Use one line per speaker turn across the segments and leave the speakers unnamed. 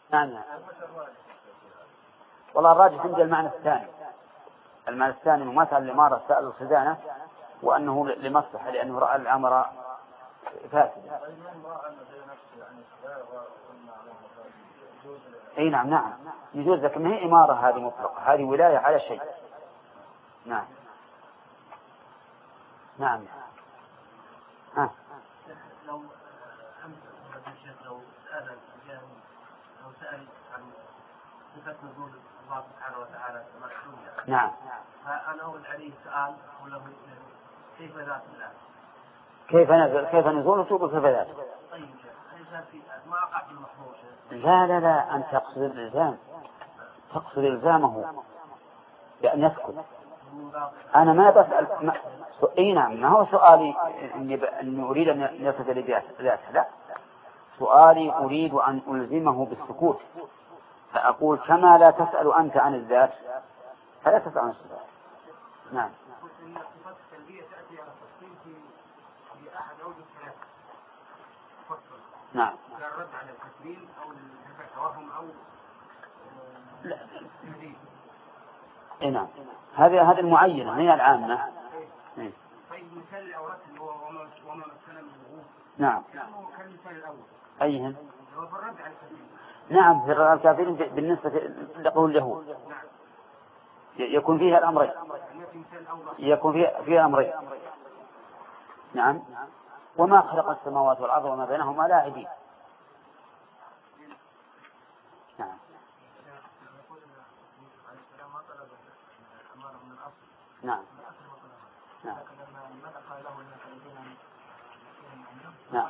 نعم. والله الراجح عندي المعنى الثاني. المعنى الثاني أنه ما سأل الإمارة، سأل الخزانة، وأنه لمصلحة لأنه رأى الأمر فاسدا. أي نعم نعم يجوز، لكن ما هي إمارة هذه مطلقة، هذه ولاية على شيء. نعم نعم. ها.
لو سأل عن صفة نزول الله سبحانه وتعالى مكتوبة.
نعم.
فأنا أقول عليه سؤال وله كيف ذات الله؟
كيف نزل؟ كيف نزول؟ وتقول كيف ذات؟
طيب ما أقع في المحظور.
لا أنت تقصد الإلزام، تقصد إلزامه بأن يسكت. أنا ما بسأل أي نعم، ما هو سؤالي أني أريد أن يصف لذاته، لا، سؤالي أريد أن ألزمه بالسكوت، فأقول كما لا تسأل أنت عن الذات فلا تسأل عن الصفات. نعم.
الصفات السلبية تأتي على التفصيل في أحد أوجه الثلاثة.
نعم.
الرد على التكريم أو التوهم أو
إيه نعم. هذه المعينة هي العامة.
طيب مثال الأوراق اللي هو وما مثلا من الوجود.
نعم.
كان المثال الأول.
أيهن؟
هو في الرد على الكافرين.
نعم، في الكافرين بالنسبة لقول اليهود.
نعم.
يكون فيها الأمرين. يكون فيها أمرين. نعم. وما خلق السماوات والأرض وما بينهما لاعبين. نعم. نعم. نعم. نعم.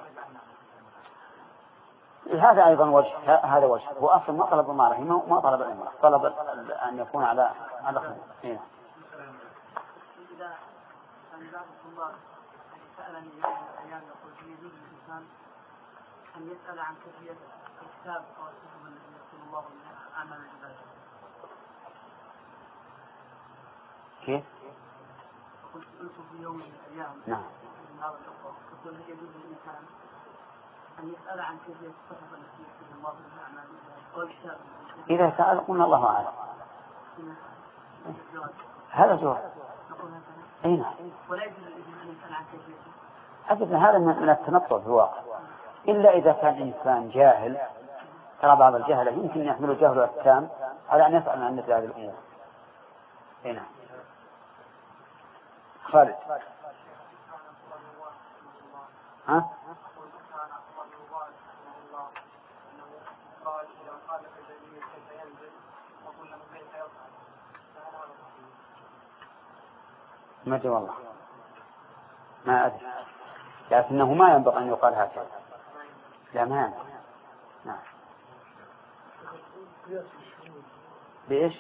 هذا أيضا وجه، هذا وجه. هو أصلا ما طلب الإمارة، ما طلب الإمارة، طلب أن يكون على خير.
إذا كان بعض الطلاب سألني يوم من الأيام يقول هل يجوز للإنسان أن يسأل عن كيفية الكتاب أو الكتب التي يكتب الله بها أعمال العباد؟
كيف؟
قلت في يوم من الأيام.
نعم.
من هذا الدكتور قلت هل يجوز للإنسان أن يسأل عن كيفية الكتب التي يكتب الله بها أعمال العباد؟
إذا سأل قلنا الله أعلم. هذا جواب. أي نعم.
ولا يجوز للإنسان أن يسأل عن كيفيته.
أجل هذا من التنطع في الواقع، إلا إذا كان إنسان جاهل. ترى بعض الجهلة يمكن يحمل جهله التام على أن يسأل عن مثل هذه الأمور. أي نعم. خالد. ها؟ ما أدري والله، ما أدري، لكنه ما ينبغي أن يقال هكذا. لا ما ينبغي. نعم. بإيش؟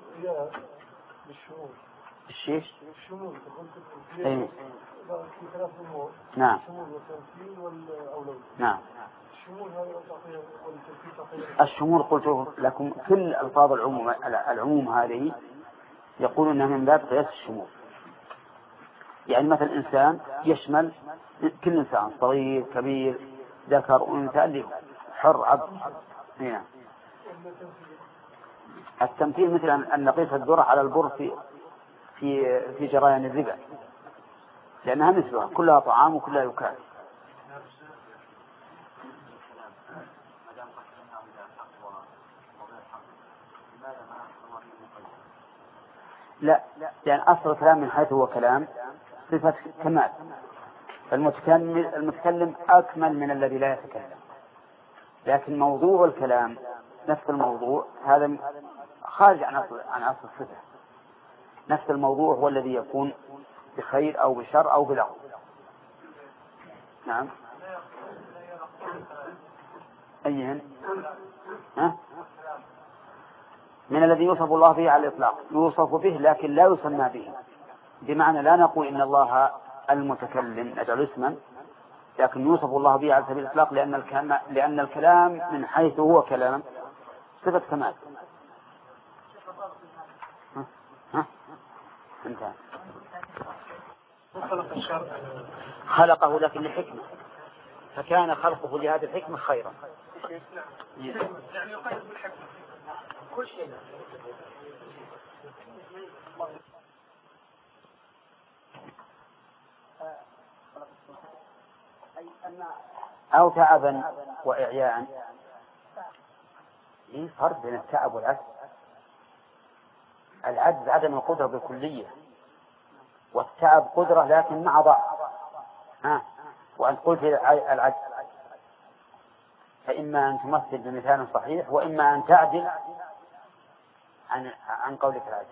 الشيش؟
الشمول.
أي.
في ثلاث أمور.
نعم.
الشمول والتمثيل والأولوية.
نعم.
الشمول هذا والتمثيل تقريبا.
الشمول قلت لكم كل ألفاظ العموم هذه يقولون أنها من باب قياس الشمول. يعني مثل إنسان يشمل كل إنسان، صغير كبير ذكر أنثى حر عبد. نعم. التمثيل مثل أن نقيس الذرة على البر في جريان الربا، لأنها مثلها كلها طعام وكلها يكال. لا، لأن أصل الكلام من حيث هو كلام صفة كمال، المتكلم أكمل من الذي لا يتكلم، لكن موضوع الكلام نفس الموضوع هذا خارج عن أصل الصفة. نفس الموضوع هو الذي يكون بخير أو بشر أو بلغو. نعم. أيهن؟ ها؟ من الذي يوصف الله به على الإطلاق، يوصف به لكن لا يسمى به، بمعنى لا نقول إن الله المتكلم نجعل اسما، لكن يوصف الله به على سبيل الإطلاق لأن الكلام من حيث هو كلام صفة كمال. انتهى. خلقه لكن لحكمة، فكان خلقه لهذه الحكمة خيرا.
يعني يقيد بالحكمة كل شيء.
أو تعبا وإعياء. إيه فرق بين التعب والعجز؟ العجز عدم القدرة بالكلية، والتعب قدرة لكن مع ضعف. وأنت قلت العجز، فإما أن تمثل بمثال صحيح وإما أن تعدل عن قولك العجز.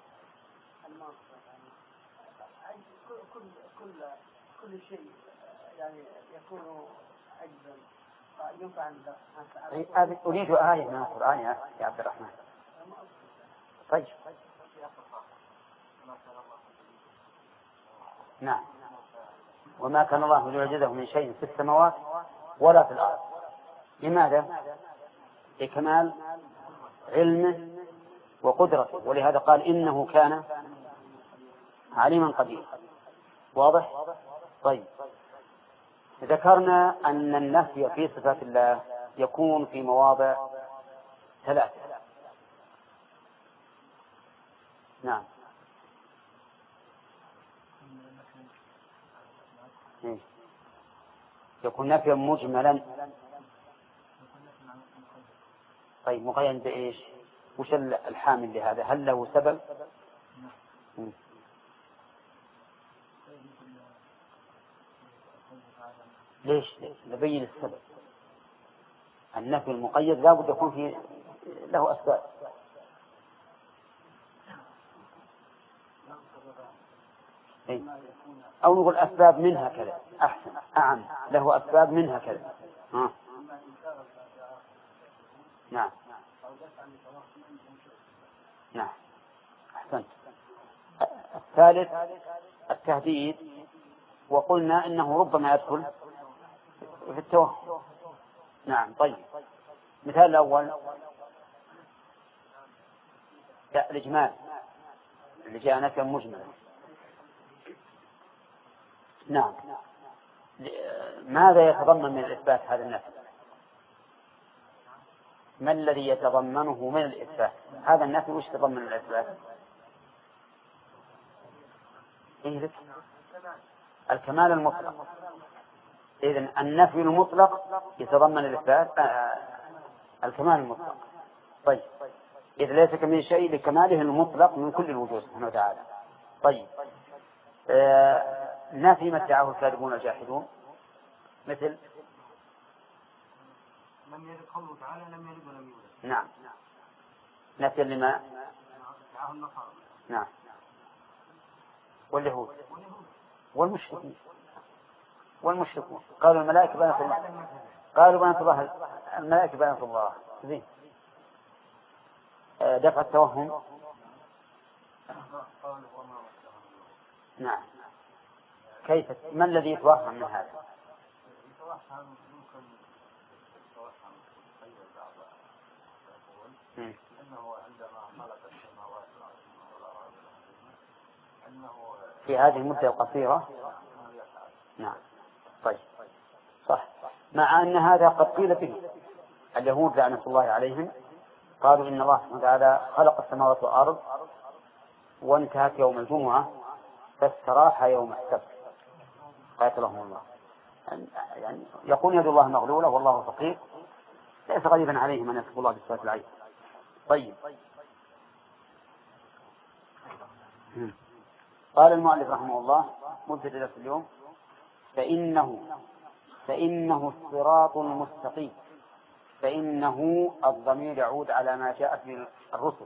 كل شيء يعني يكون عجزا ينفع عن
أريد آية من القرآن يا عبد الرحمن. طيب نعم. وما كان الله ليعجزه من شيء في السماوات ولا في الأرض. لماذا؟ لكمال علمه وقدرته، ولهذا قال إنه كان عليما قدير. واضح؟ طيب ذكرنا أن النفي في صفات الله يكون في مواضع ثلاثة. نعم. يكون نفيا مجملا. طيب مقيد بإيش؟ وش الحامل لهذا؟ هل له سبب؟ ليش؟ نبين السبب. النفي المقيد لا بد يكون فيه له أسباب. أو نقول أسباب منها كذا أحسن أعم، له أسباب منها كذا. نعم نعم أحسنت. الثالث التهديد، وقلنا إنه ربما يدخل في التوهم. نعم. طيب مثال الأول الإجمال اللي جاء نفيا مجملا. نعم. ماذا يتضمن من الإثبات هذا النفي؟ ما الذي يتضمنه من الإثبات هذا النفي؟ وش يتضمن الإثبات؟ إيه لك؟ الكمال المطلق. إذن النفي المطلق يتضمن الإثبات الكمال المطلق. طيب إذا ليس كمن شيء لكماله المطلق من كل الوجوه سبحانه وتعالى. طيب نفي ما ادعاه الكاذبون الجاحدون، مثل
لم يلد قوله تعالى لم يلد ولم يولد.
نعم. نفي لما
ادعاه النصارى.
نعم. واليهود والمشركون قالوا الملائكة بنات الله. قالوا بنات الله، الملائكة بنات الله. زين. دفع التوهم. نعم. كيف؟ ما الذي يتوهم من هذا؟
يتوهم يمكن يتوهم أنه عندما خلق السماوات والأرض أنه
في هذه المدة القصيرة. نعم. طيب صح. مع أن هذا قد قيل به. اليهود لعنة الله عليهم قالوا إن الله سبحانه وتعالى خلق السماوات والأرض وانتهت يوم الجمعة فاستراح يوم السبت قاتلهم الله. يعني يقول يد الله مغلولة والله فقير، ليس غريبا عليهم أن يصف الله بصفات العين. طيب قال المؤلف رحمه الله مبتدأ في اليوم فإنه الصراط المستقيم. فإنه الضمير يعود على ما جاء في الرسل،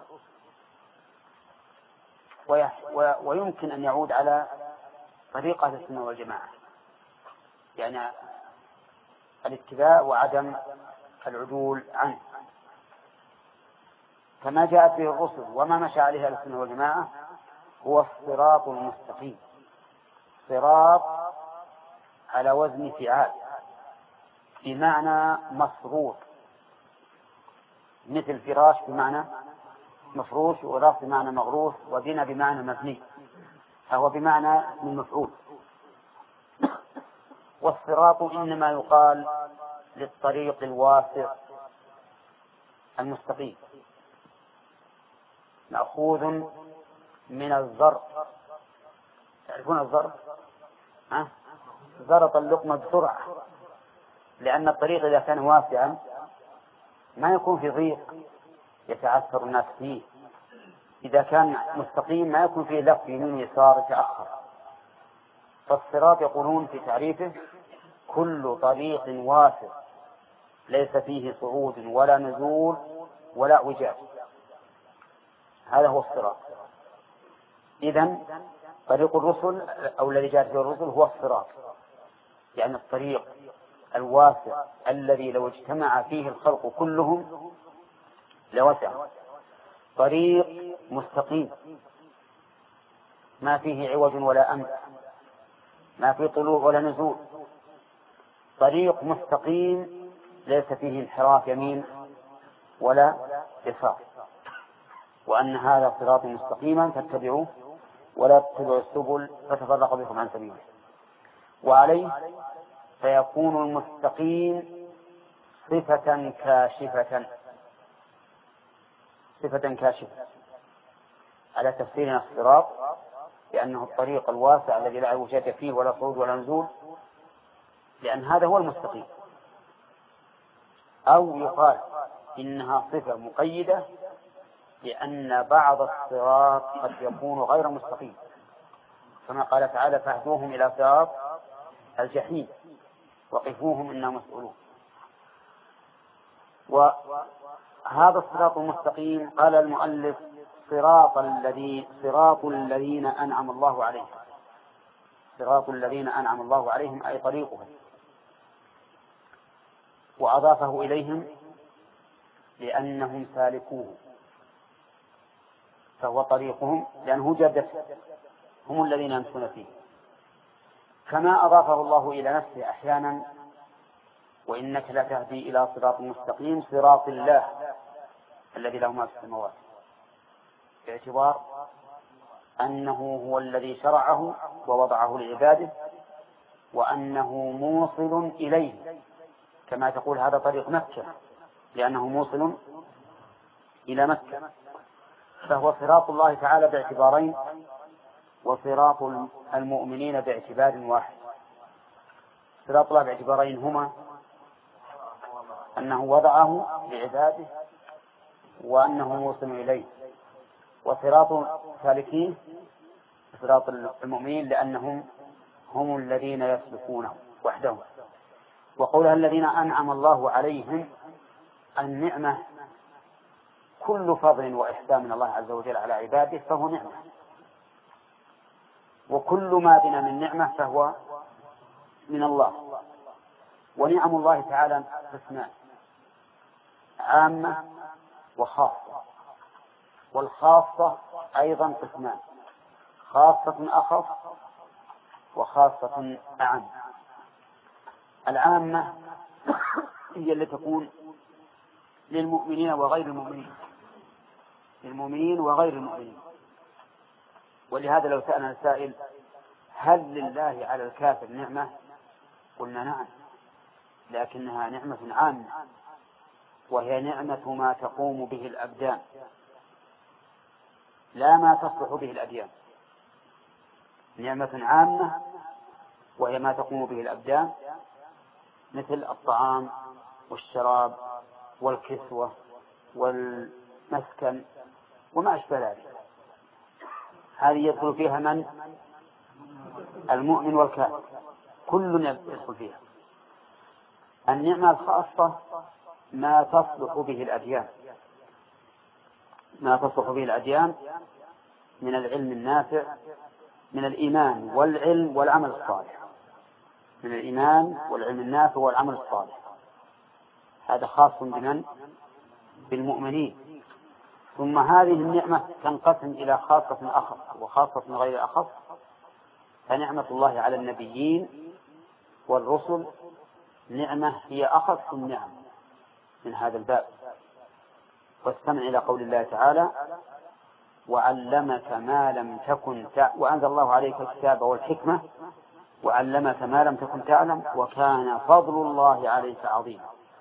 ويمكن أن يعود على طريقة السنة والجماعة، يعني الاتباع وعدم العدول عنه، كما جاءت به الرسل وما مشى عليها السنة والجماعة هو الصراط المستقيم. صراط على وزن فعال بمعنى مصروف، مثل فراش بمعنى مفروش، وغرس بمعنى مغروس، وبنى بمعنى مبني، فهو بمعنى من مفعول. والصراط إنما يقال للطريق الواسع المستقيم، مأخوذ من الزرق. تعرفون الزرق؟ زرط اللقمة بسرعة، لأن الطريق إذا كان واسعا ما يكون في ضيق يتعثر الناس فيه، إذا كان مستقيم ما يكون فيه لف يمين يسار يتأخر. فالصراط يقولون في تعريفه كل طريق واسع ليس فيه صعود ولا نزول ولا اعوجاج، هذا هو الصراط. إذن طريق الرسل أو الذي جاءت به الرسل هو الصراط، يعني الطريق الواسع الذي لو اجتمع فيه الخلق كلهم لوسع، طريق مستقيم ما فيه عوج ولا أمت، ما فيه طلوع ولا نزول، طريق مستقيم ليس فيه انحراف يمين ولا يسار، وأن هذا صراط مستقيما فاتبعوه ولا تتبعوا السبل فتفرق بكم عن سبيله. وعليه فيكون المستقيم صفة كاشفة على تفسيرنا الصراط، لأنه الطريق الواسع الذي لا عوجاج فيه ولا صعود ولا نزول، لأن هذا هو المستقيم. أو يقال إنها صفة مقيدة، لأن بعض الصراط قد يكون غير مستقيم، كما قال تعالى فاهدوهم إلى صراط الجحيم وقفوهم إنهم مسؤولون. وهذا الصراط المستقيم قال المؤلف صراط الذين أنعم الله عليهم، صراط الذين أنعم الله عليهم أي طريقهم، وأضافه إليهم لأنهم سالكوه، فهو طريقهم لأنه جادته، هم الذين يمشون فيه. كما أضافه الله إلى نفسه أحيانا وإنك لتهدي إلى صراط مستقيم صراط الله الذي له ما في السماوات، باعتبار أنه هو الذي شرعه ووضعه لعباده، وأنه موصل إليه، كما تقول هذا طريق مكة لأنه موصل إلى مكة، فهو صراط الله تعالى باعتبارين، وصراط المؤمنين باعتبار واحد. صراط الله باعتبارين هما أنه وضعه لعباده وأنه موصل إليه، وصراط سالكين صراط المؤمنين لأنهم هم الذين يسلكونه وحدهم. وقولها الذين أنعم الله عليهم، النعمة كل فضل وإحسان من الله عز وجل على عباده فهو نعمة، وكل ما بنا من نعمة فهو من الله. ونعم الله تعالى قسمان، عامة وخاصة، والخاصة أيضا قسمان، خاصة أخف وخاصة أعم. العامة هي التي تكون للمؤمنين وغير المؤمنين، للمؤمنين وغير المؤمنين. ولهذا لو سألنا السائل هل لله على الكافر نعمة؟ قلنا نعم، لكنها نعمة عامة، وهي نعمة ما تقوم به الأبدان لا ما تصلح به الأديان. نعمة عامة وهي ما تقوم به الأبدان، مثل الطعام والشراب والكسوة والمسكن وما أشبه ذلك، هذه يدخل فيها من؟ المؤمن والكافر، كل يدخل فيها. النعمة الخاصة ما تصلح به الأديان، ما تصلح به الأديان من العلم النافع، من الإيمان والعلم والعمل الصالح، من الإيمان والعلم النافع والعمل الصالح، هذا خاص بمن؟ بالمؤمنين. ثم هذه النعمة تنقسم إلى خاصة أخف وخاصة غير أخف، فنعمة الله على النبيين والرسل نعمة هي أخف النعم من هذا الباب. واستمع إلى قول الله تعالى وعلمك ما لم تكن وأنزل الله عليك الكتاب والحكمة وعلمك ما لم تكن تعلم وكان فضل الله عليك عظيما.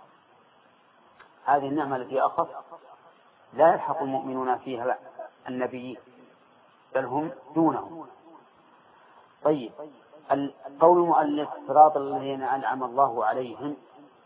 هذه النعمة التي أخذ لا يلحق المؤمنون فيها النبيين بل هم دونهم. طيب، قول المؤلف صراط الذين أنعم الله عليهم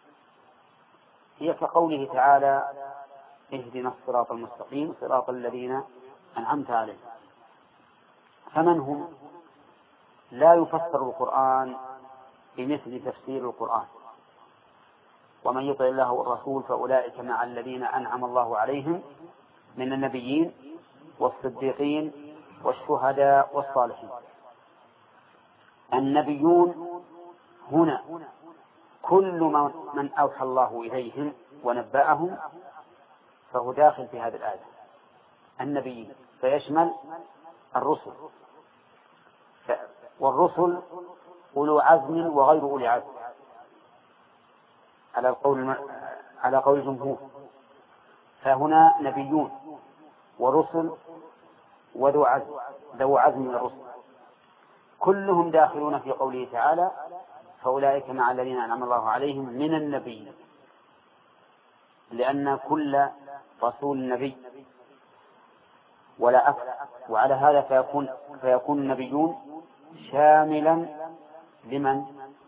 هي كقوله تعالى اهدنا الصراط المستقيم صراط الذين أنعمت عليهم. فمن هم؟ لا يفسر القرآن بمثل تفسير القرآن. ومن يطع الله والرسول فأولئك مع الذين أنعم الله عليهم من النبيين والصديقين والشهداء والصالحين. النبيون هنا كل من أوحى الله إليهم ونبأهم فهو داخل في هذه الآية. النبيين فيشمل الرسل، والرسل أولو عزم وغير أولي عزم على قول الجمهور. فهنا نبيون ورسل وذو عزم من الرسل كلهم داخلون في قوله تعالى فأولئك مع الذين أنعم الله عليهم من النبيين، لأن كل رسول نبي ولا أكثر. وعلى هذا فيكون النبيون شاملا لمن؟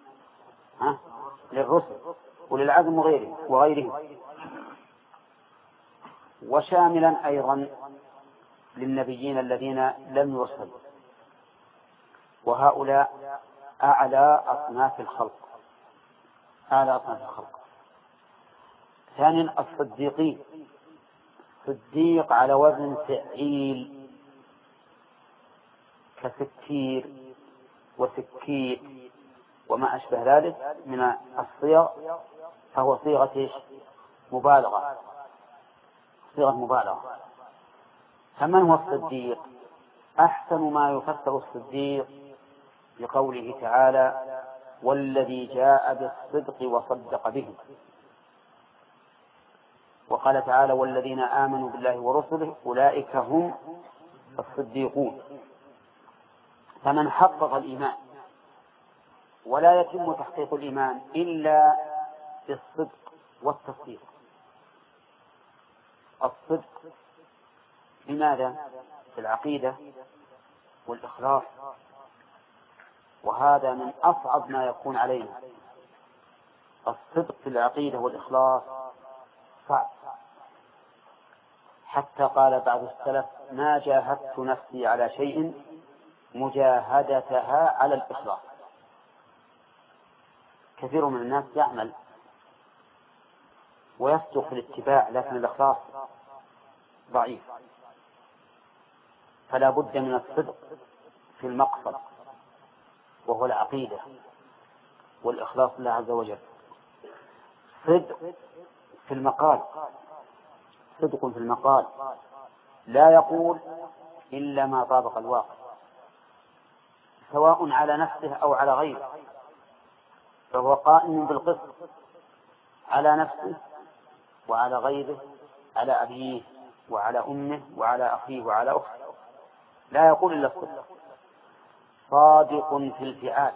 للرسل وللعزم وغيرهم، وشاملا أيضا للنبيين الذين لم يرسلوا، وهؤلاء أعلى أصناف الخلق. ثانيا الصديقين، صديق على وزن فعيل كسكير وسكير وما أشبه ذلك من الصيغ، فهو صيغة مبالغة. فمن هو الصديق؟ أحسن ما يفسر الصديق بقوله تعالى والذي جاء بالصدق وصدق به. وقال تعالى والذين آمنوا بالله ورسله أولئك هم الصديقون. فمن حقق الإيمان، ولا يتم تحقيق الإيمان إلا بالصدق والتصديق. الصدق لماذا؟ في العقيدة والإخلاص، وهذا من أصعب ما يكون علينا. الصدق في العقيدة والإخلاص صعب، حتى قال بعض السلف ما جاهدت نفسي على شيء مجاهدتها على الإخلاص. كثير من الناس يعمل ويصدق في الاتباع لكن الإخلاص ضعيف، فلا بد من الصدق في المقصد وهو العقيدة والإخلاص لله عز وجل. صدق في المقال، لا يقول إلا ما طابق الواقع، سواء على نفسه أو على غيره، فهو قائم بالقسط على نفسه وعلى غيره، على أبيه وعلى أمه وعلى أخيه وعلى أخته، لا يقول إلا الصدق. صادق في الفعال،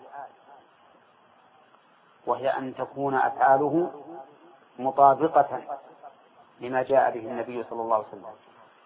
وهي أن تكون أفعاله مطابقة لما جاء به النبي صلى الله عليه وسلم،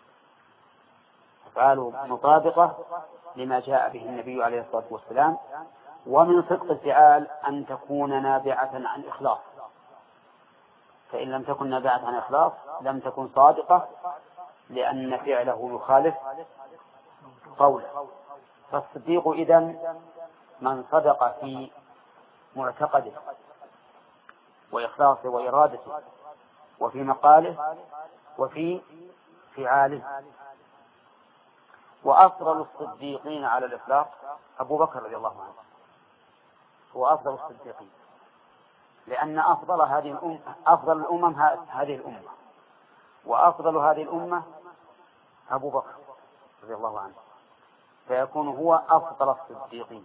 أفعاله مطابقة لما جاء به النبي عليه الصلاة والسلام. ومن صدق الفعال أن تكون نابعة عن إخلاص، فإن لم تكن نابعة عن إخلاص لم تكن صادقة، لأن فعله يخالف قوله. فالصديق إذن من صدق في معتقده وإخلاصه وإرادته وفي مقاله وفي فعاله. وأفضل الصديقين على الإطلاق أبو بكر رضي الله عنه، هو أفضل الصديقين، لأن أفضل الأمم هذه الأمة، وأفضل هذه الأمة أبو بكر رضي الله عنه، فيكون هو أفضل الصديقين.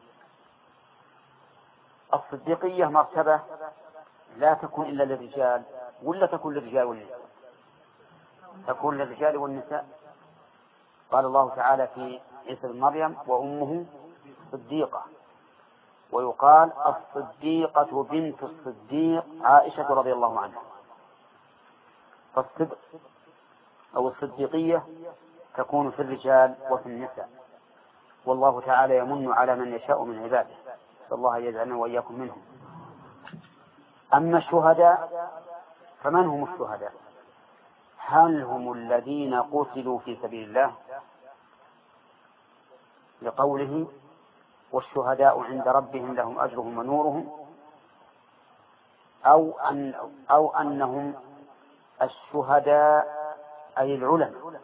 الصديقية مرتبة لا تكون إلا للرجال، ولا تكون للرجال والنساء؟ تكون للرجال والنساء. قال الله تعالى في عيسى بن مريم وأمه صديقة، ويقال الصديقة بنت الصديق عائشة رضي الله عنها. فالصدق أو الصديقية تكون في الرجال وفي النساء، والله تعالى يمن على من يشاء من عباده، نسأل الله يجعلنا وإياكم منهم. أما الشهداء فمن هم الشهداء؟ هل هم الذين قتلوا في سبيل الله لقوله والشهداء عند ربهم لهم أجرهم ونورهم، أو أنهم الشهداء أي العلماء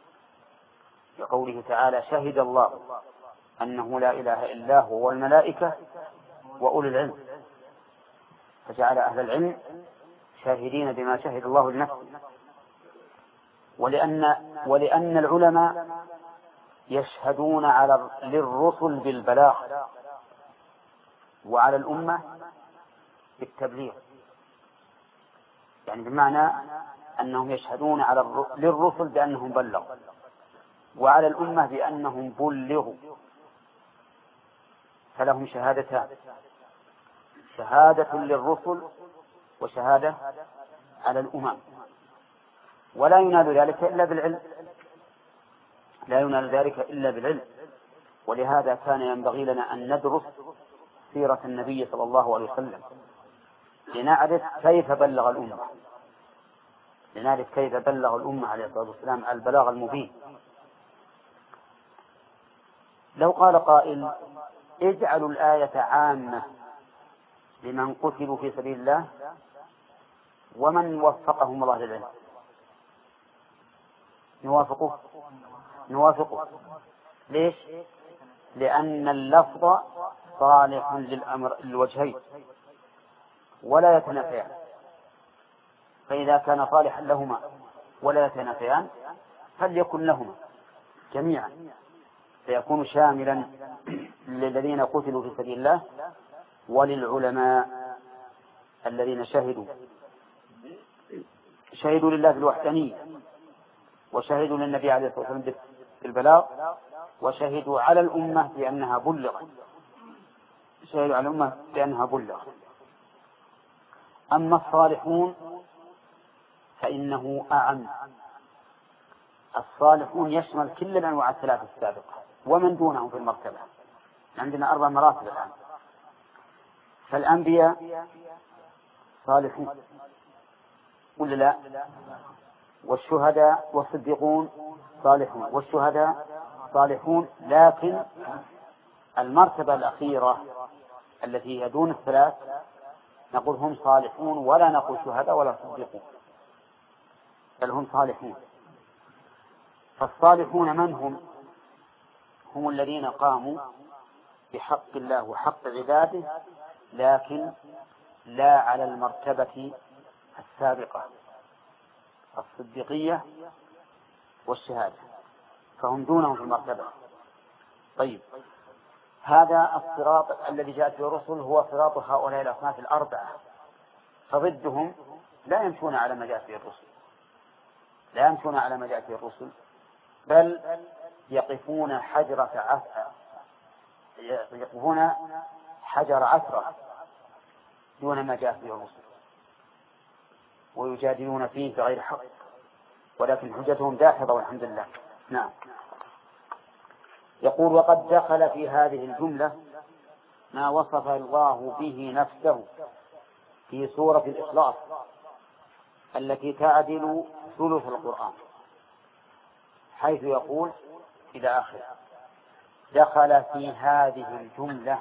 لقوله تعالى شهد الله أنه لا إله إلا هو والملائكة وأولي العلم، فجعل أهل العلم شاهدين بما شهد الله لنفسه. ولأن العلماء يشهدون للرسل بالبلاغ وعلى الأمة بالتبليغ، يعني بمعنى أنهم يشهدون للرسل بأنهم بلغوا، وعلى الأمة بأنهم بلغوا، فلهم شهادتان: شهادة للرسل وشهادة على الأمم، ولا ينال ذلك إلا بالعلم، لا ينال ذلك إلا بالعلم. ولهذا كان ينبغي لنا أن ندرس سيرة النبي صلى الله عليه وسلم لنعرف كيف بلغ الأمة، عليه الصلاة والسلام البلاغ المبين. لو قال قائل اجعلوا الآية عامة لمن قتلوا في سبيل الله ومن وفقهم الله للعلم، نوافقه. ليش؟ لأن اللفظ صالح للوجهين ولا يتنافيان، فإذا كان صالحا لهما ولا يتنافيان فليكن لهما جميعا، فيكون شاملا للذين قتلوا في سبيل الله وللعلماء الذين شهدوا لله بالوحدانية، وشهدوا للنبي عليه الصلاة والسلام بالبلاغ، وشهدوا على الأمة بأنها بلغت. أما الصالحون فإنه أعم. الصالحون يشمل كل الأنواع الثلاثة السابقة ومن دونهم في المرتبة، عندنا 4 مراتب الآن. فالأنبياء صالحون ولا لا؟ والشهداء والصديقون صالحون، والشهداء صالحون، لكن المرتبة الأخيرة التي هي دون الثلاث نقول هم صالحون، ولا نقول شهداء ولا صديقون، بل هم صالحون. فالصالحون من هم؟ هم الذين قاموا بحق الله وحق عباده، لكن لا على المرتبة السابقة الصديقية والشهادة، فهم دونهم في المرتبة. طيب، هذا الصراط الذي جاءت به الرسل هو صراط هؤلاء الأصناف الأربعة، فضدهم لا يمشون على ما جاءت به الرسل، بل يقفون حجر عثرة دون ما جاءت به الرسل، ويجادلون فيه بغير حق، ولكن حجتهم داحضة والحمد لله. نعم. يقول وقد دخل في هذه الجملة ما وصف الله به نفسه في سورة الإخلاص التي تعدل ثلث القرآن، حيث يقول إلى آخر دخل في هذه الجملة.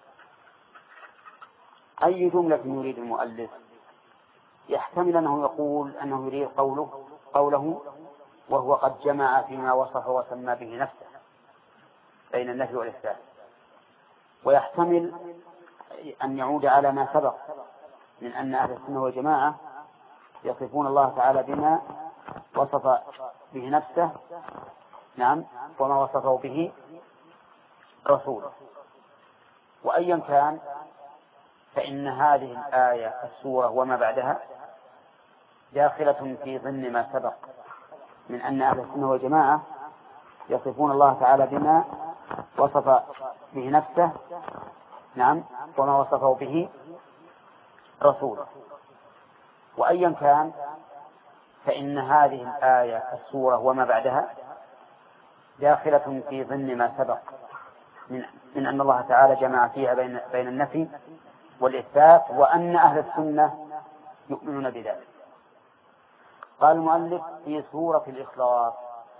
أي جملة يريد المؤلف؟ يحتمل أنه يقول أنه يريد قوله وهو قد جمع فيما وصف وسمى به نفسه بين النفي والإثبات، ويحتمل أن يعود على ما سبق من أن أهل السنة والجماعة يصفون الله تعالى بما وصف به نفسه، نعم، وما وصفه به رسوله. وأيا كان فإن هذه الآية السورة وما بعدها داخلة في ضمن ما سبق من أن أهل السنة والجماعة يصفون الله تعالى بما وصف به نفسه، نعم وما وصفه به رسوله. وأيا كان فإن هذه الآية السورة وما بعدها داخلة في ضمن ما سبق من أن الله تعالى جمع فيها بين النفي والإثبات، وأن أهل السنة يؤمنون بذلك. قال المؤلف في سورة الإخلاص.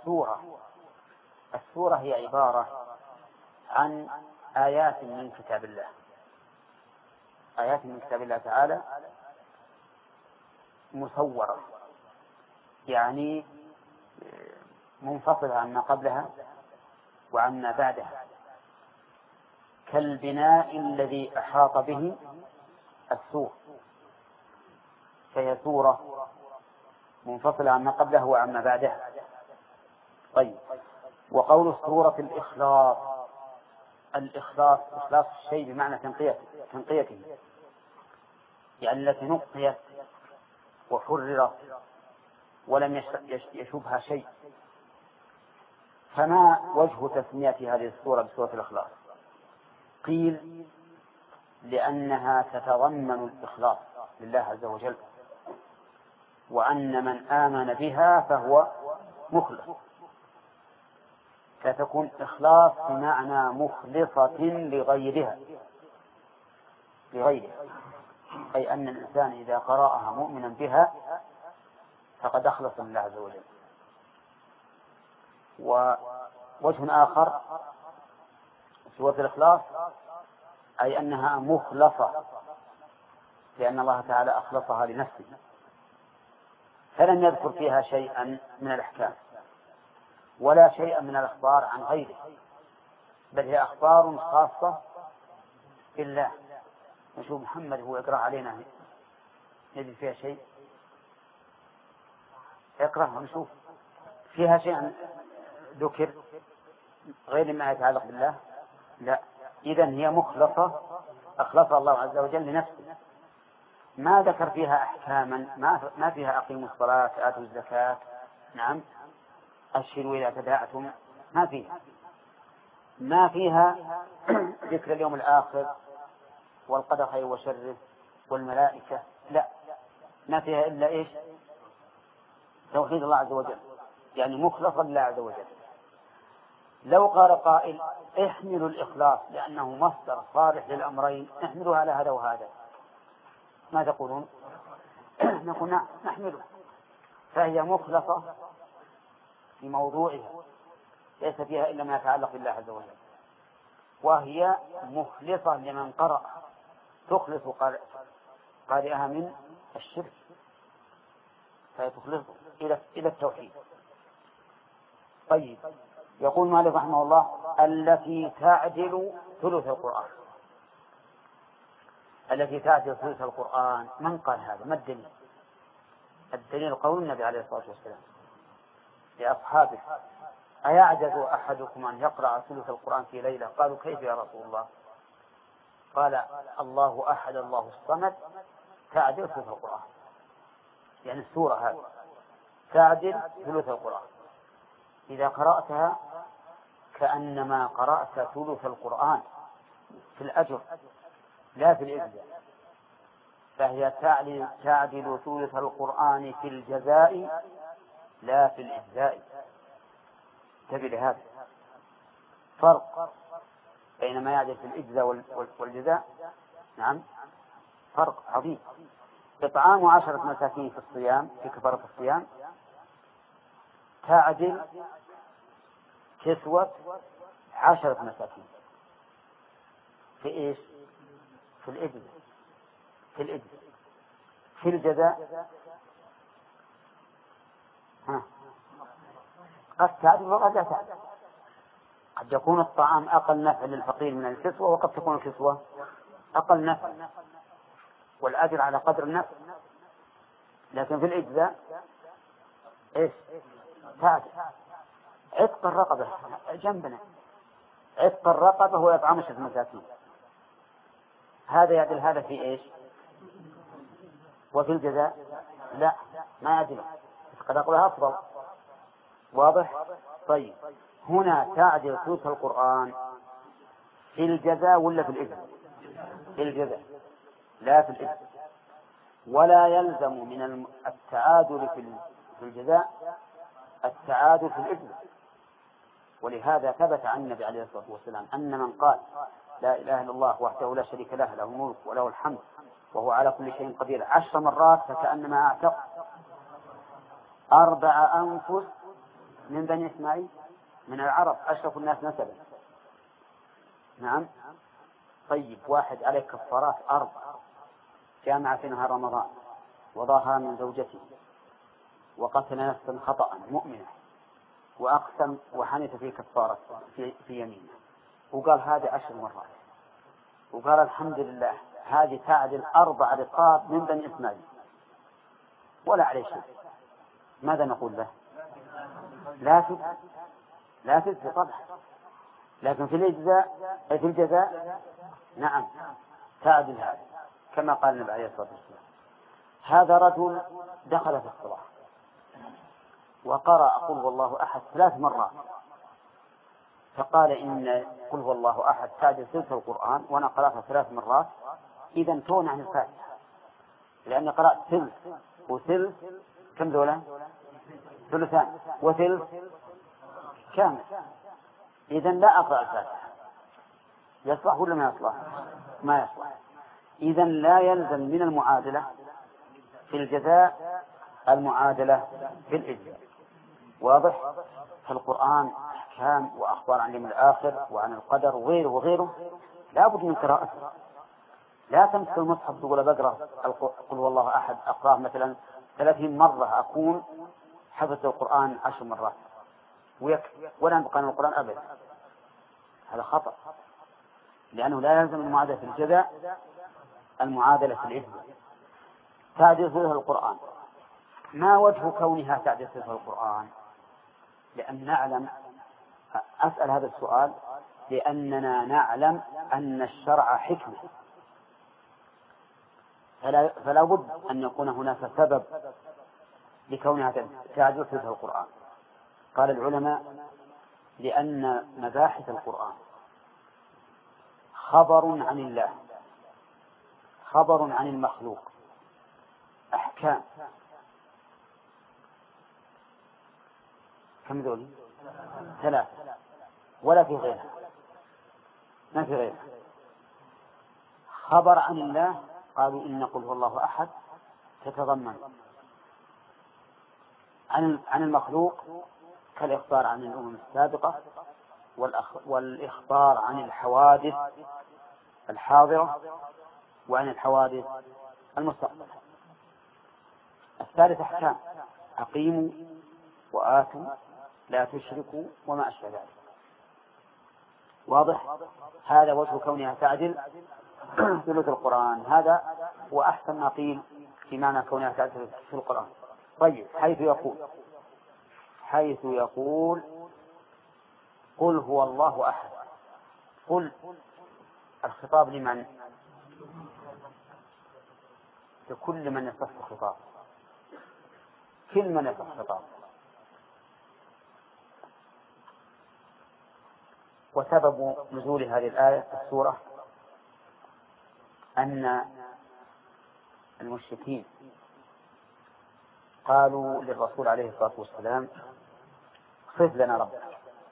السورة هي عبارة عن آيات من كتاب الله، آيات من كتاب الله تعالى مصورة، يعني منفصلة عما قبلها وعما بعدها، كالبناء الذي أحاط به السور، فهي سورة منفصلة عما قبلها وعما بعدها. طيب، وقول سورة الإخلاص، الإخلاص إخلاص الشيء بمعنى تنقيته، يعني التي نقيت وحررت ولم يشبها شيء. فما وجه تسمية هذه السورة بسورة الإخلاص؟ قيل لأنها تتضمن الإخلاص لله عز وجل، وأن من آمن بها فهو مخلص، فتكون إخلاص بمعنى مخلصة لغيرها، أي أن الإنسان إذا قرأها مؤمنا بها فقد أخلص لله عز وجل. ووجه آخر سورة الإخلاص أي أنها مخلصة، لأن الله تعالى أخلصها لنفسه، فلم يذكر فيها شيئا من الأحكام ولا شيئا من الأخبار عن غيره، بل هي أخبار خاصة بالله. نشوف محمد هو يقرأ علينا نجد فيها شيء، اقرأها نشوف فيها شيء ذكر غير ما يتعلق بالله؟ لا. إذن هي مخلصة، أخلصها الله عز وجل لنفسه، ما ذكر فيها أحكاما، ما فيها أقيموا الصلاة آتوا الزكاة، نعم أشهروا إذا تداعتم، ما فيها ذكر اليوم الآخر والقدر خير وشره والملائكة، لا، ما فيها إلا إيش؟ توحيد الله عز وجل، يعني مخلصا لله عز وجل. لو قال قائل احملوا الإخلاص لأنه مصدر صالح للأمرين، احملوا على هذا وهذا، ما تقولون؟ نقول نعم نحمله، فهي مخلصة في موضوعها، ليس فيها إلا ما يتعلق بالله عز وجل، وهي مخلصة لمن قرأ، تخلص قارئها من الشرك، فهي تخلص إلى التوحيد. طيب، يقول مالك رحمه الله التي تعدل ثلث القرآن. التي تعدل ثلث القرآن، من قال هذا؟ ما الدليل؟ الدليل قول النبي عليه الصلاة والسلام لأصحابه أيعجز أحدكم أن يقرأ ثلث القرآن في ليلة؟ قالوا كيف يا رسول الله؟ قال الله أحد الله الصمد تعدل ثلث القرآن، يعني السورة هذه تعدل ثلث القرآن، إذا قرأتها كأنما قرأت ثلث القرآن في الأجر لا في الإجزاء، فهي تعدل ثلث القرآن في الجزاء لا في الإجزاء. انتبه لهذا فرق بين ما يعدل في الإجزاء والجزاء، نعم فرق عظيم. إطعام 10 مساكين في الصيام، في كفارة الصيام، تعدل كسوة 10 مساكين في إيش؟ في الإجزاء. في الجزاء قد تعدل وقد لا تعدل، قد يكون الطعام أقل نفع للفقير من الكسوة، وقد تكون الكسوة أقل نفع، والأجر على قدر النفع. لكن في الإجزاء إيش؟ تعدل. عتق الرقبة جنبنا، عتق الرقبة هو يطعم 10 مساكين، هذا يعدل هذا في إيش؟ وفي الجزاء لا، ما يعدل، قد أقولها أفضل. واضح؟ طيب، هنا تعدل ثلث القرآن في الجزاء ولا في الإجزاء؟ في الجزاء لا في الإثم. ولا يلزم من التعادل في الجزاء التعادل في الإثم. ولهذا ثبت عن النبي عليه الصلاة والسلام أن من قال لا إله إلا الله وحده لا شريك له له الملك وله الحمد وهو على كل شيء قدير 10 مرات فكأنما أعتق 4 أنفس من بني إسماعيل من العرب أشرف الناس نسبا. نعم. طيب واحد عليه كفارات 4 جامع في نهار رمضان وضاها من زوجته وقتل نفسا خطأ مؤمنة وأقسم وحنث في كفارة في يمينه وقال هذه 10 مرات وقال الحمد لله هذه تعدل 4 رقاب من بني إسماعيل ولا عليه شيء. ماذا نقول له؟ لا تجزي طبعا. لكن في الجزاء نعم تعدل هذا كما قال النبي عليه الصلاة والسلام. هذا رجل دخل في الصلاة وقرأ قل هو الله أحد 3 مرات فقال إن قل هو الله أحد تعدل ثلث القرآن وأنا قرأتها 3 مرات إذا تون عن الفاتحة لأني قرأت ثلث وثلث كم دولة؟ ثلثان وثلث كامل إذا لا أقرأ الفاتحة. يصلح ولا ما يصلح؟ ما يصلح. إذا لا يلزم من المعادلة في الجزاء المعادلة في الإجزاء. واضح؟ في القرآن أحكام وأخبار عن اليوم الآخر وعن القدر وغيره لا بد من قراءته. لا تمسك المصحف تقول بقرأ قل هو الله أحد أقرأه مثلا 30 مرة أكون حفظت القرآن 10 مرات ويكفي ولا ينبقى عن القرآن أبدا. هذا خطأ لأنه لا يلزم المعادلة في الجزاء المعادلة في الإجزاء. تعديل ثلث القرآن ما وجه كونها تعديل ثلث القرآن؟ لأن نعلم أسأل هذا السؤال لأننا نعلم أن الشرع حكمة فلا بد أن يكون هناك سبب لكونها تعديل ثلث القرآن. قال العلماء لأن مباحث القرآن خبر عن الله خبر عن المخلوق أحكام كم ذولي 3 ولا في غيرها ما في غيرها. خبر عن الله قالوا إن قل هو الله أحد تتضمن عن المخلوق كالإخبار عن الأمم السابقة والإخبار عن الحوادث الحاضرة وعن الحوادث المستقبلة. الثالث أحكام أقيموا وآتوا لا تشركوا وما أشبه ذلك. واضح؟ هذا وجه كونها تعدل ثلث القرآن. هذا وأحسن ما قيل في معنى كونها تعدل في القرآن. طيب حيث يقول قل هو الله أحد قل الخطاب لمن؟ لكل من يصح الخطاب كل من يصح الخطاب. وسبب نزول هذه الآية في السورة أن المشركين قالوا للرسول عليه الصلاة والسلام صف لنا ربك.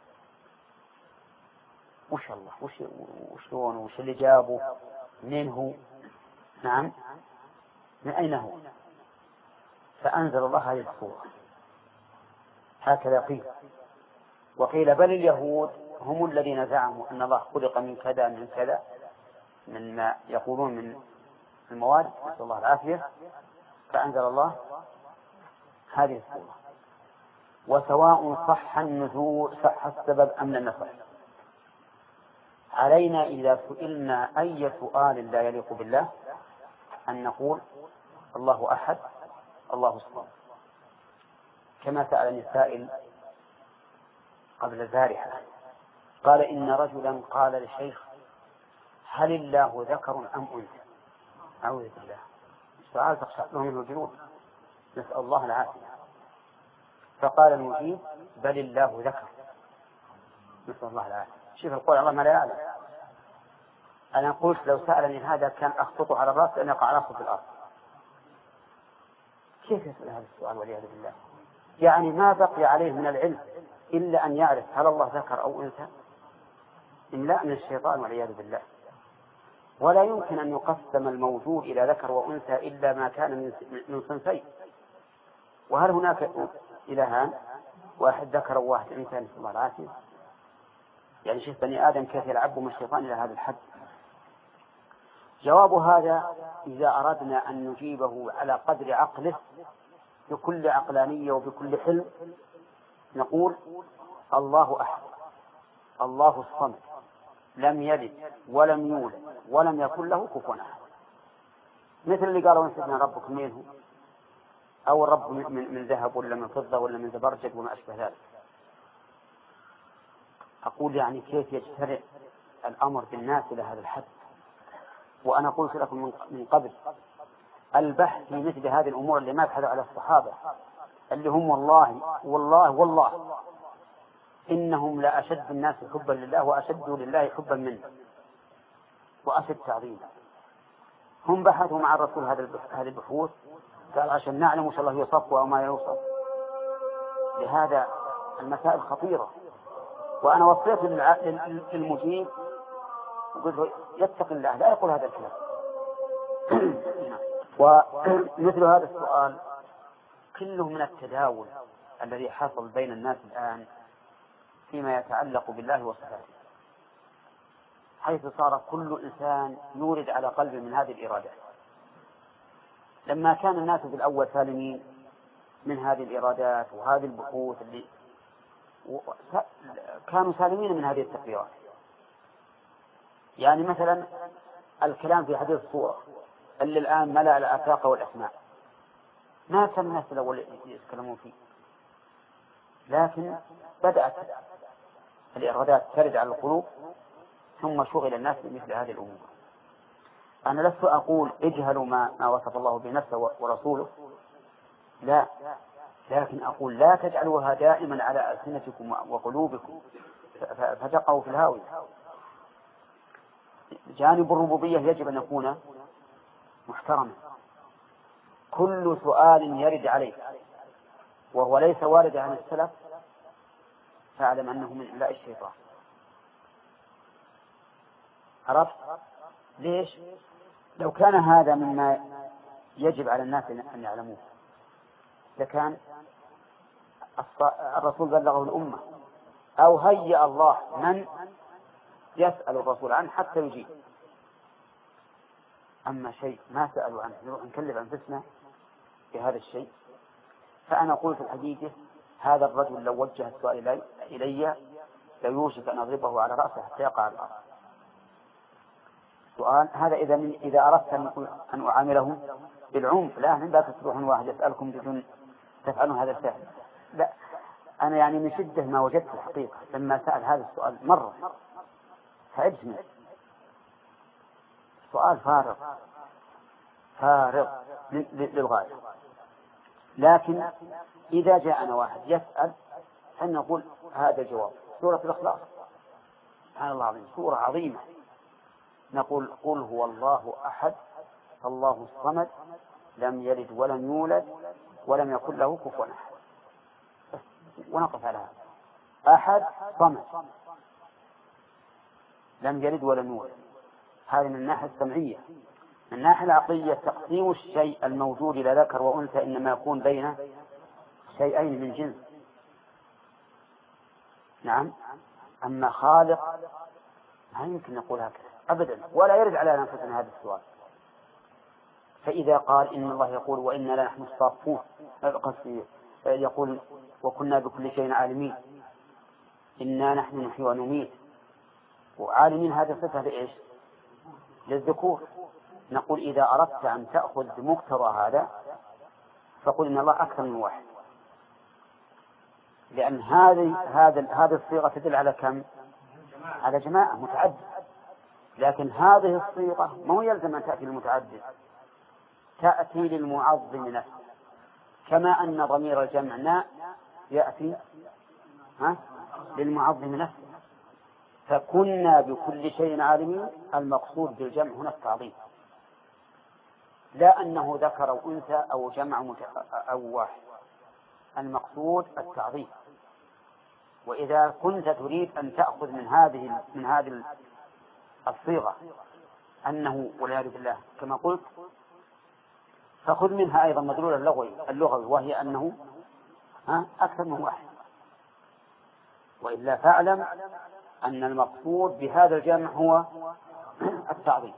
وش الله وشلون وش اللي جابه منين هو؟ نعم من أين هو؟ فأنزل الله هذه السورة. هكذا قيل. وقيل بل اليهود هم الذين زعموا أن الله خلق من كذا من كذا من ما يقولون من المواد نسأل الله العافية فأنزل الله هذه السورة. وسواء صح النزول صح السبب أم لم يصح علينا إذا سئلنا أي سؤال لا يليق بالله أن نقول الله أحد الله الصمد كما سألني السائل قبل زارحة قال إن رجلا قال لشيخ هل الله ذكر أم أنثى؟ أعوذ بالله السؤال تخشى لهم الوجود نسأل الله العافية. فقال المجيب بل الله ذكر نسأل الله العافية. شوف القول الله ما لا يعلم أنا قلت لو سألني هذا كان أخططه على الرأس أن يقع رأسه في الأرض. كيف يسأل هذا السؤال والعياذ بالله؟ يعني ما بقي عليه من العلم إلا أن يعرف هل الله ذكر أو أنثى؟ إملاء من الشيطان والعياذ بالله. ولا يمكن أن يقسم الموجود إلى ذكر وأنثى إلا ما كان من صنفين. وهل هناك إلهان، واحد ذكر وواحد أنثى؟ نسأل الله العافية. يعني شوف بني آدم كيف يلعبهم الشيطان إلى هذا الحد. جواب هذا إذا أردنا أن نجيبه على قدر عقله بكل عقلانية وبكل حلم نقول الله أحد، الله الصمد، لم يلد ولم يولد ولم يكن له كفوا أحد. مثل اللي قالوا سيدنا ربك منه، أو الرب من ذهب ولا من فضة ولا من زبرجد وما أشبه ذلك. أقول يعني كيف يجترئ الأمر بالناس إلى هذا الحد؟ وأنا قلت لكم من قبل البحث في مثل هذه الأمور اللي ما ابحثوا على الصحابة اللي هم والله إنهم لا أشد الناس حبا لله وأشد لله حبا منه وأشد تعظيما. هم بحثوا مع الرسول هذه البحوث قال عشان نعلم وش الله يوصف وما يوصف. لهذا المسائل خطيرة. وأنا وصيت للمجيب وقلت له يتق الله لا يقول هذا الكلام. ومثل هذا السؤال كله من التداول الذي حصل بين الناس الآن فيما يتعلق بالله وصفاته، حيث صار كل إنسان يورد على قلبه من هذه الإرادات. لما كان الناس في الأول سالمين من هذه الإرادات وهذه البحوث اللي كانوا سالمين من هذه التقريرات. يعني مثلا الكلام في حديث الصورة اللي الآن ملأ الآفاق والأسماء، ما كان الناس الأول يتكلمون فيه، لكن بدأت الإرادات ترد على القلوب ثم شغل الناس بمثل هذه الأمور. أنا لست أقول اجهلوا ما وصف الله بنفسه ورسوله، لا، لكن أقول لا تجعلوها دائما على ألسنتكم وقلوبكم فتقعوا في الهاوية. جانب الربوبية يجب أن يكون محترما. كل سؤال يرد عليه وهو ليس وارد عن السلف فاعلم أنه من إملاء الشيطان. عرفت ليش؟ لو كان هذا مما يجب على الناس أن يعلموه لكان الرسول بلغه الأمة، أو هيأ الله من يسأل الرسول عنه حتى يجيب. أما شيء ما سألوا عنه نروح نكلف أنفسنا بهذا الشيء. فأنا أقول في الحديث هذا الرجل لو وجه السؤال إلي ليوشك أن أضربه على رأسه حتى يقع على الأرض. سؤال هذا إذا أردت أن أعامله بالعنف، لا لا تروحون واحد يسألكم بدون تفعلون هذا السهل. لا، أنا يعني من شدة ما وجدت الحقيقة لما سأل هذا السؤال مرة تعبت منه. سؤال فارغ للغاية. لكن إذا جاءنا واحد يسأل فنقول هذا جواب سورة الإخلاص، سبحان الله العظيم، سورة عظيمة. نقول قل هو الله أحد الله الصمد لم يلد ولم يولد ولم يكن له كفوا أحد، ونقف على هذا. أحد صمد لم يلد ولم يولد، هذه من الناحية السمعية. من الناحية العقلية تقسيم الشيء الموجود إلى ذكر وأنثى إنما يكون بين شيئين من جنس. نعم، أما خالق ما يمكن نقول هكذا أبدا، ولا يرد على أنفسنا هذا السؤال. فإذا قال إن الله يقول وإنا لنحن الصافون، يقول وكنا بكل شيء عالمين، إنا نحن نحيي ونميت، وعالمين هذا صفة لإيش؟ للذكور. نقول إذا أردت أن تأخذ بمقتضى هذا فقل إن الله أكثر من واحد، لأن هذه الصيغة تدل على كم؟ على جماعة متعدد. لكن هذه الصيغة ما يلزم أن تأتي للمتعدد، تأتي للمعظم نفسه، كما أن ضمير الجمع يأتي للمعظم نفسه. فكنا بكل شيء عالمين، المقصود بالجمع هنا التعظيم، لا أنه ذكر أو أنثى أو جمع أو واحد، المقصود التعظيم. وإذا كنت تريد أن تأخذ من هذه الصيغة أنه والعياذ بالله كما قلت، فخذ منها أيضا مدلول اللغوي وهي أنه أكثر من واحد، وإلا فاعلم أن المقصود بهذا الجمع هو التعظيم.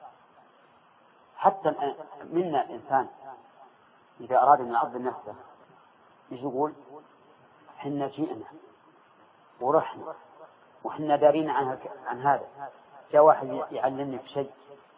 حتى منا الإنسان إذا أراد أن يعظم نفسه يقول حنا جئنا ورحنا وحنا دارين عن هذا، جاء واحد يعلمني بشيء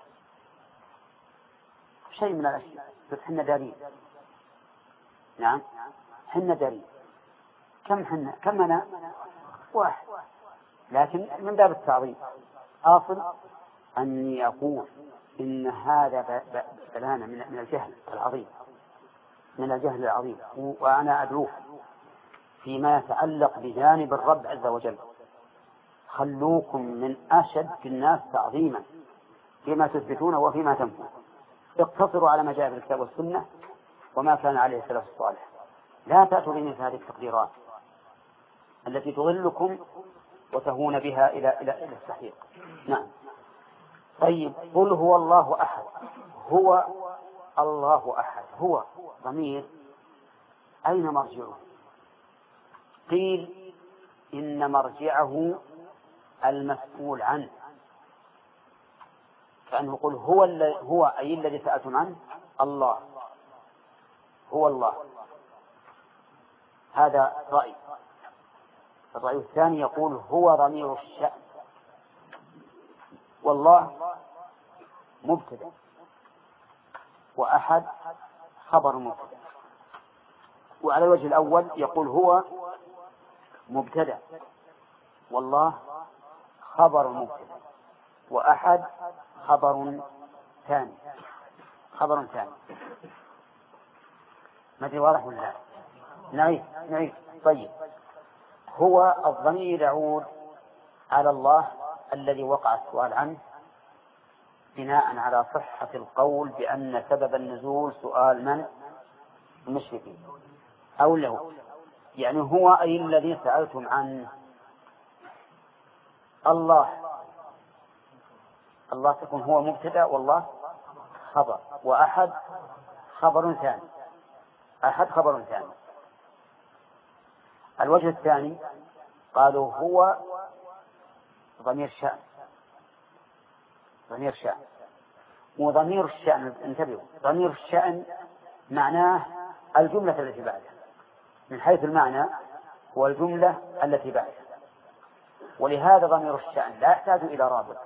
من الأشياء بس حنا دارين. نعم حنا دارين. كم أنا واحد، لكن من باب التعظيم أصل أني أقول إن هذا بلانا من الجهل العظيم، من الجهل العظيم، وأنا أدعوه فيما يتعلق بجانب الرب عز وجل. خلوكم من أشد الناس تعظيما فيما تثبتون وفيما تنفون، اقتصروا على ما جاء في الكتاب والسنة وما كان عليه السلف الصالح، لا تأتوا بمثل هذه التقديرات التي تضلكم وتهون بها إلى السحيق. نعم. طيب قل هو الله أحد. هو الله أحد، هو ضمير أين مرجعه؟ قيل إن مرجعه المسؤول عنه، كأنه يقول هو أي الذي سألتم عنه الله، هو الله. هذا رأي. الرأي الثاني يقول هو ضمير الشأن، والله مبتدأ وأحد خبر مبتدأ. وعلى الوجه الأول يقول هو مبتدأ والله خبر مبتدأ وأحد خبر ثاني. ما أدري واضح ولا لا؟ نعيد. طيب هو الضمير يعود على الله الذي وقع السؤال عنه بناء على صحة القول بأن سبب النزول سؤال من؟ المشركين أو له، يعني هو أي الذي سألتم عنه. الله تكون هو مبتدأ والله خبر، وأحد خبر ثاني. الوجه الثاني قالوا هو ضمير شأن. وضمير الشأن انتبهوا، ضمير الشأن معناه الجملة التي بعدها، من حيث المعنى هو الجملة التي بعدها، ولهذا ضمير الشأن لا يحتاج إلى رابط،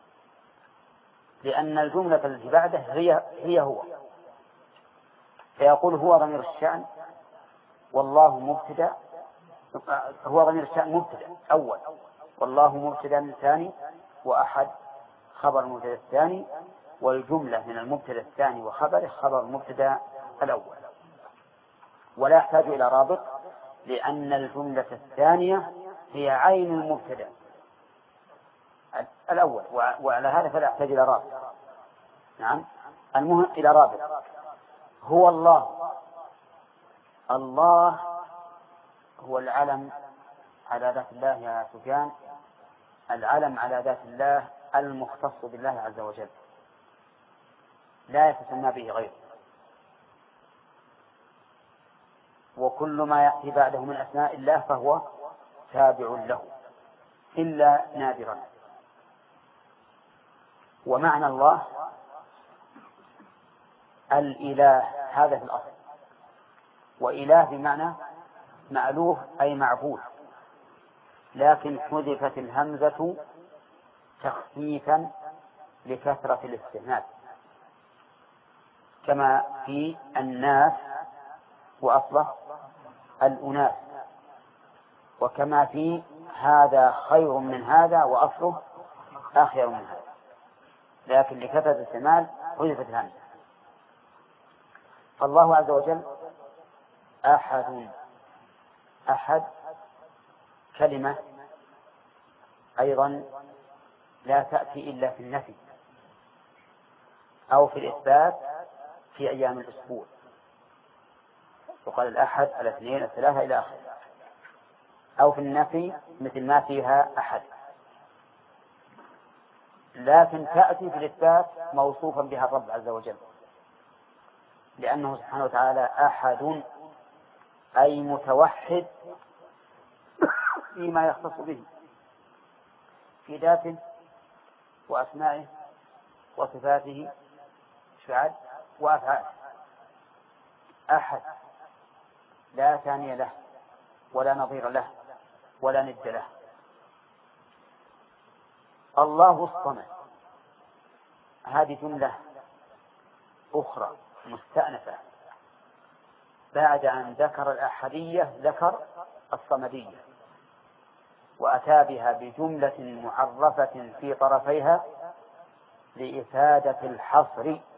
لأن الجملة التي بعده هي هو. فيقول هو ضمير الشأن والله مبتدأ، هو ضمير الشأن مبتدأ أول، والله مبتدأ ثاني، وأحد خبر مبتدأ الثاني، والجملة من المبتدأ الثاني وخبره خبر مبتدأ الأول، ولا يحتاج إلى رابط لأن الجملة الثانية هي عين المبتدأ الأول، وعلى هذا فلا يحتاج إلى رابط. نعم المهم إلى رابط. هو الله هو العلم على ذات الله يا سفيان، العلم على ذات الله المختص بالله عز وجل، لا يتسمى به غيره، وكل ما يأتي بعده من أسماء الله فهو تابع له إلا نادرا. ومعنى الله الإله، هذا في الأصل، وإله بمعنى مألوه أي معبود، لكن حذفت الهمزة تخفيفا لكثرة الاستهناء، كما في الناس وأصله الأناس، وكما في هذا خير من هذا وأصله آخر من هذا، لكن لكثرة الاستعمال حذفت الهمزة. فالله عز وجل أحد كلمة أيضا لا تأتي إلا في النفي أو في الإثبات في أيام الأسبوع، وقال الأحد الاثنين الثلاثة إلى آخره، أو في النفي مثل ما فيها أحد، لكن تأتي في الإثبات موصوفا بها الرب عز وجل، لأنه سبحانه وتعالى أحد أي متوحد فيما يختص به في ذاته وأسمائه وصفاته وأفعاله، أحد لا ثاني له ولا نظير له ولا ند له. الله الصمد هذه جملة أخرى مستأنفة بعد أن ذكر الأحدية ذكر الصمدية، وأتى بها بجملة معرفة في طرفيها لإفادة الحصر